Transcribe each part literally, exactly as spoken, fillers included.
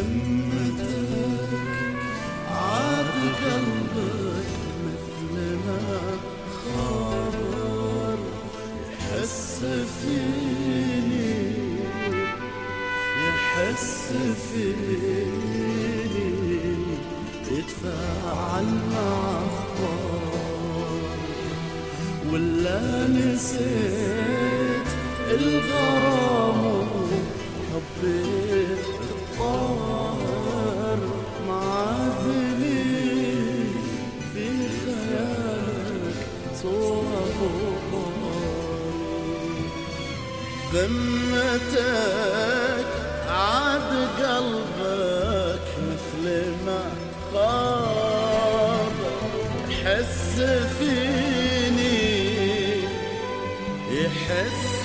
ذمتك عاد قلبك مثل ما خابر، يحس فيني يحس فيني يتفاعل مع أخبار، ولا نسيت الغرام وحبيت الطاهر معادلي في خيالك صورة وطاري. ذمتك عاد قلبك مثل ما خاب، يحس فيني يحس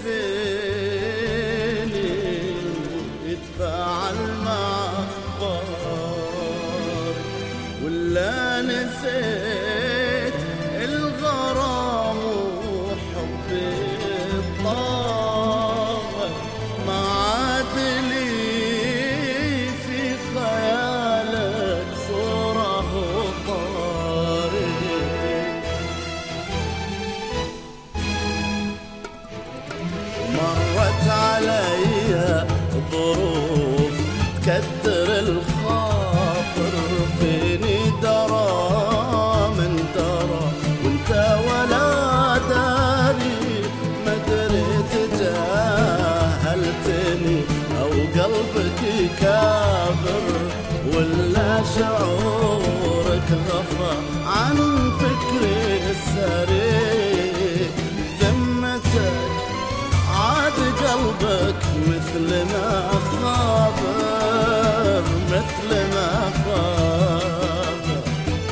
فيني يتفاعل مع أخبار، ولا نسيت الغرام وحبي الطاغر معادلي في خيالك صورة وطاري. مرت علي ظروف تكدر الخاطر، فيني درى من درى وانت ولا داري، ما دريت جاهلتني او قلبك كابر، ولا شعورك غفى عن فكري السريع. ذمتك عاد قلبك مثل ما خابر مثل ما خابر.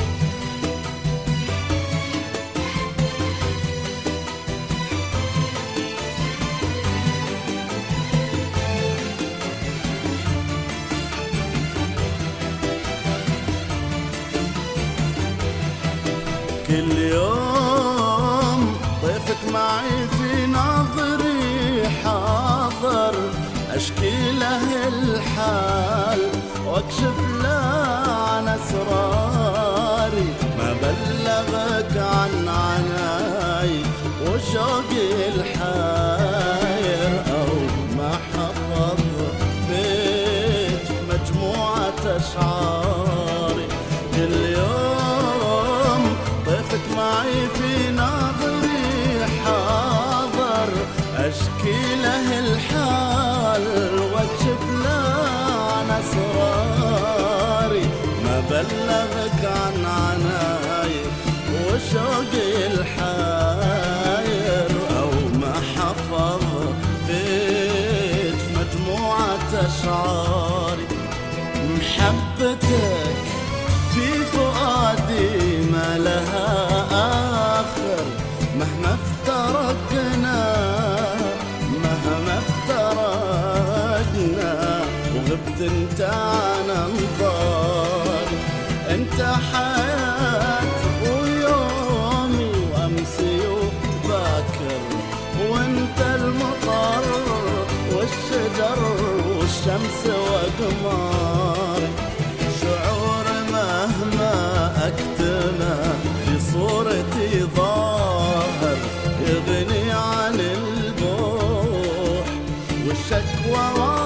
كل يوم ضيفك معي في نظري حاضر، أشكي له الحال واكشف له عن أسراري، ما بلغك عن عناي وشوقي الحاير، أو ما حفظ بيت مجموعة أشعاري. كل يوم ضيفك معي في نظري حاضر، أشكي له الحال واكشف له عن أسراري، ما بلغك عن عناي وشوقي الحاير، أو ما حفظ بيت مجموعة أشعاري. محبتك في فؤادي ما لها آخر، مهما افترقنا مهما افترقنا وغبت انت عن انظاري. انت حياة ويومي وامسي وباكر، وانت المطر والشجر والشمس وقماري. شعور مهما اكتمه في صورتي ظاهر، يغني عن البوح والشكوى